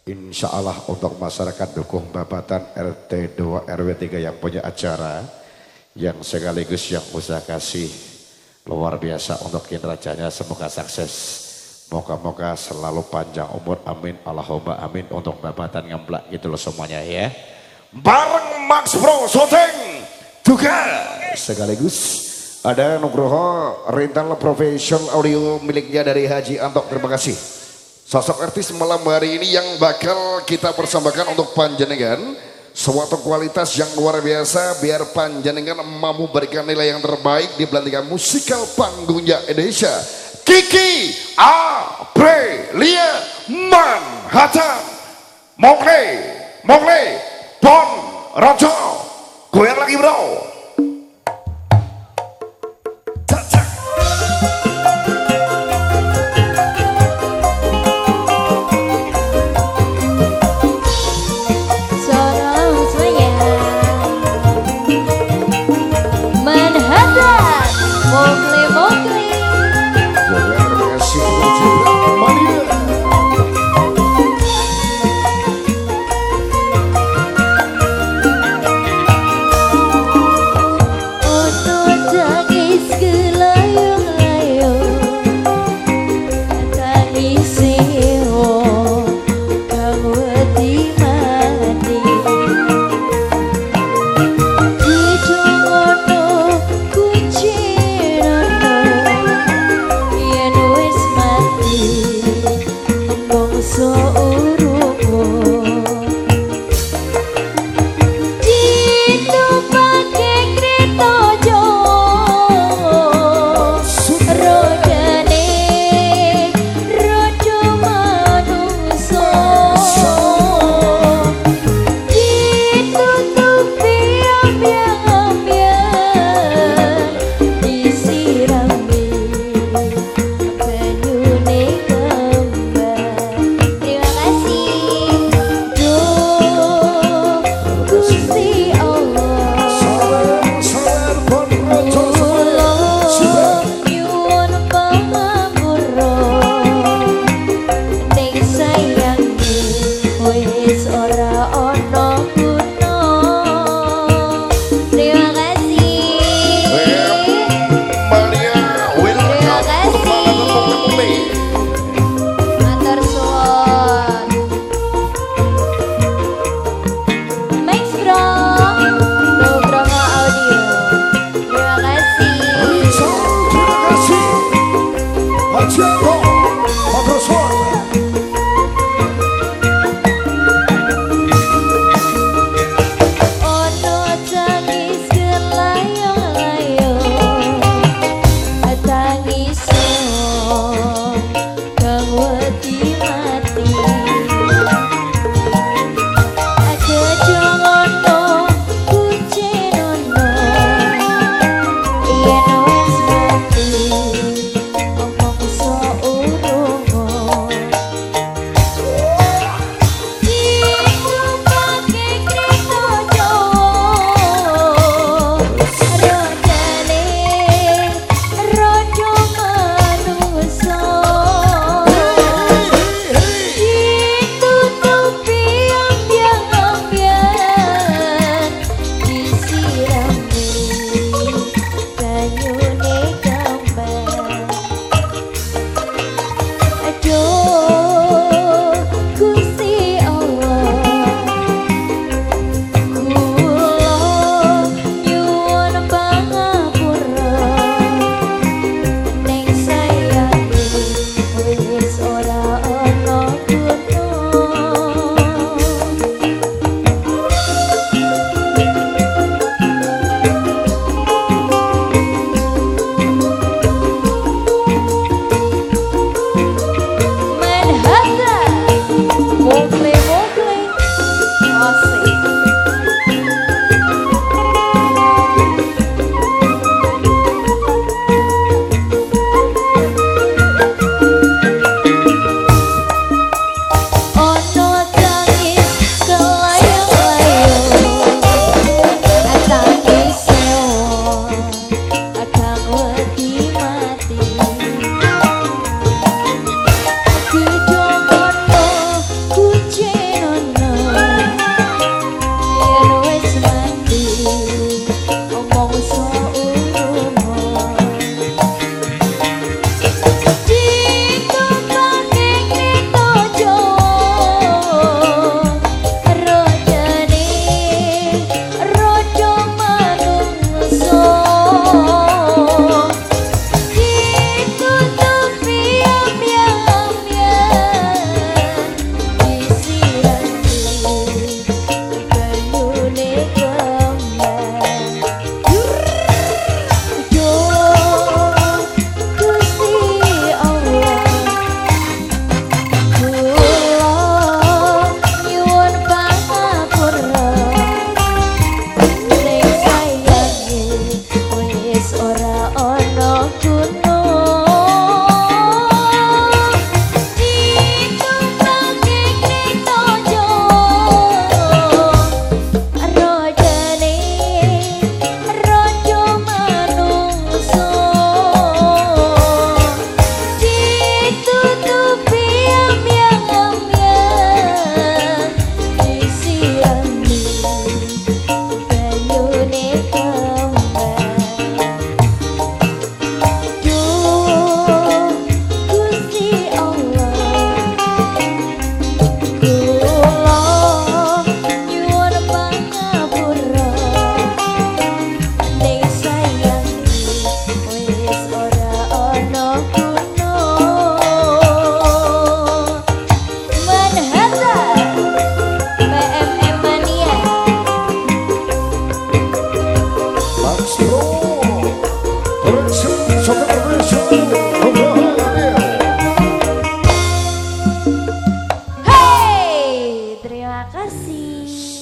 Insya Allah untuk masyarakat dukung Babatan RT 2 RW 3 yang punya acara yang sekaligus yang usaha kasih luar biasa untuk kinerjanya, semoga sukses. Moga-moga selalu panjang umur, amin Allahumma amin untuk Babatan Ngemplak gitu loh semuanya ya. Bareng Max Bro Soteng juga sekaligus ada Nugroho rental profesional audio miliknya dari Haji Antok. Terima kasih sosok artis malam hari ini yang bakal kita persembahkan untuk panjenengan suatu kualitas yang luar biasa biar panjenengan mampu berikan nilai yang terbaik di pelantikan musikal panggungnya Indonesia. Kiki Aprilia Manhattan Mogle Bon Rojo goyang lagi bro. kasih.